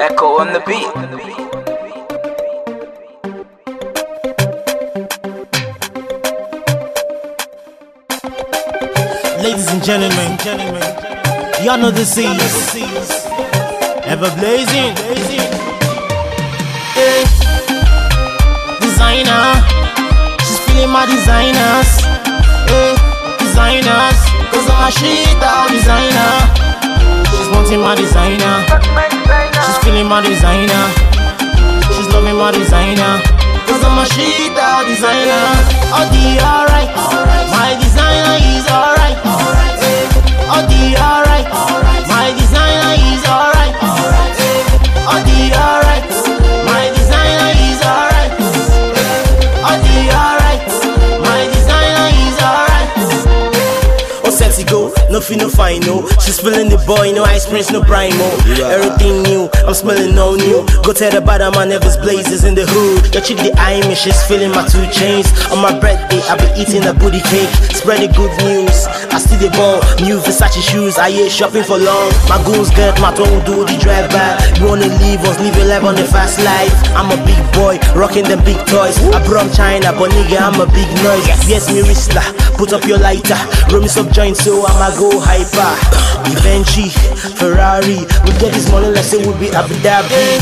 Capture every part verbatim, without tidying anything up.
Echo on the beat. Ladies and gentlemen, gentlemen, y'all know the seas, ever blazing. Hey. Designer, she's feeling my designers. Hey. Designers, cause I'm a shit out designer. She's wanting my designer. She's feeling my designer. She's loving my designer. Cause I'm a shit out designer. Oh, the alright, my designer is alright. Oh, the alright, my designer is alright. Oh, the alright, my designer is alright. Oh, the alright, my designer is alright. Oh, sexy go, nothing no fine, no. She's feeling the boy, no ice prince, no primo. Everything new, I'm smelling all new. Go tell the bad man Nevis blazes in the hood. Your chick the eye me, she's feeling my two chains. On my birthday, I be eating a booty cake. Spreading good news, I still the ball. New Versace shoes, I ain't shopping for long. My goons get my tongue do the drive by. You wanna leave us, live your life on the fast life. I'm a big boy, rocking them big toys. I brought China, but nigga, I'm a big noise. Yes, me Ristler, put up your lighter. Roll me some joints, so I'ma go hyper. Eventually, Ferrari, we get this money, let's say we'll be Abu Dhabi.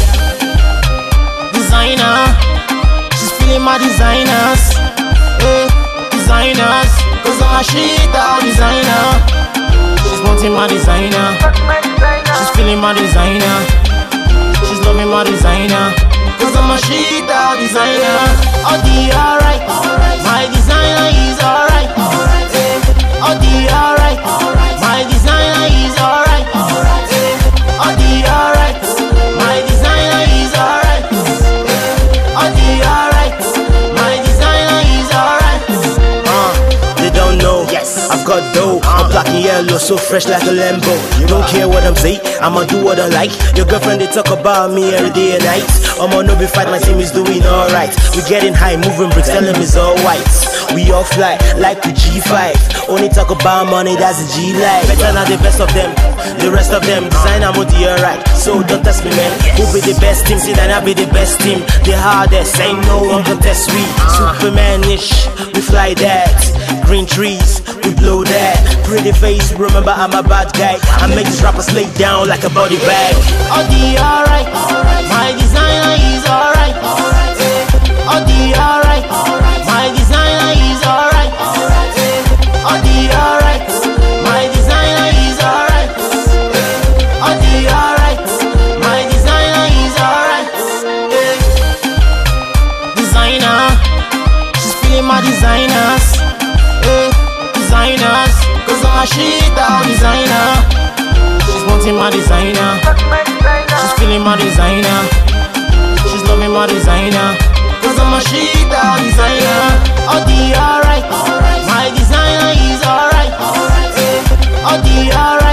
Designer, she's feeling my designers. Hey, designers, cause I'm a shit out designer. She's wanting my designer. She's feeling my designer. She's loving my designer. Cause I'm a shit out designer. Oh, the alright, my designer is alright. Oh, the alright, my designer is alright. Oh, the alright, my designer is alright. Oh, the alright, my designer is alright. Uh, they don't know. Yes, I've got dough. I'm black and yellow, so fresh like a Lambo. Don't care what I'm saying, I'ma do what I like. Your girlfriend, they talk about me every day and night. I'ma no be fight, my team is doing alright. We getting high, moving bricks, tell them it's all white. We all fly like the G five. Only talk about money, that's the G life. Better not the best of them, the rest of them design I'm with the alright. So don't test me, man. Who be the best team? See that I be the best team. The hardest, ain't no one can test we. Superman-ish, we fly that. Green trees, we blow that. Pretty face, remember I'm a bad guy. I make these rappers lay down like a body bag. Oh, the alright, my designer is alright. Oh, the alright, my designer is alright. Oh, the alright, my designer is alright. Oh, the alright, my designer is alright. Designer, she's feeling my designers. Designers, cause I'm a shit out designer. She's wanting my designer. She's feeling my designer. She's loving my designer. Cause I'm a shit out designer. Oh, the alright, my designer is alright. Oh, the alright.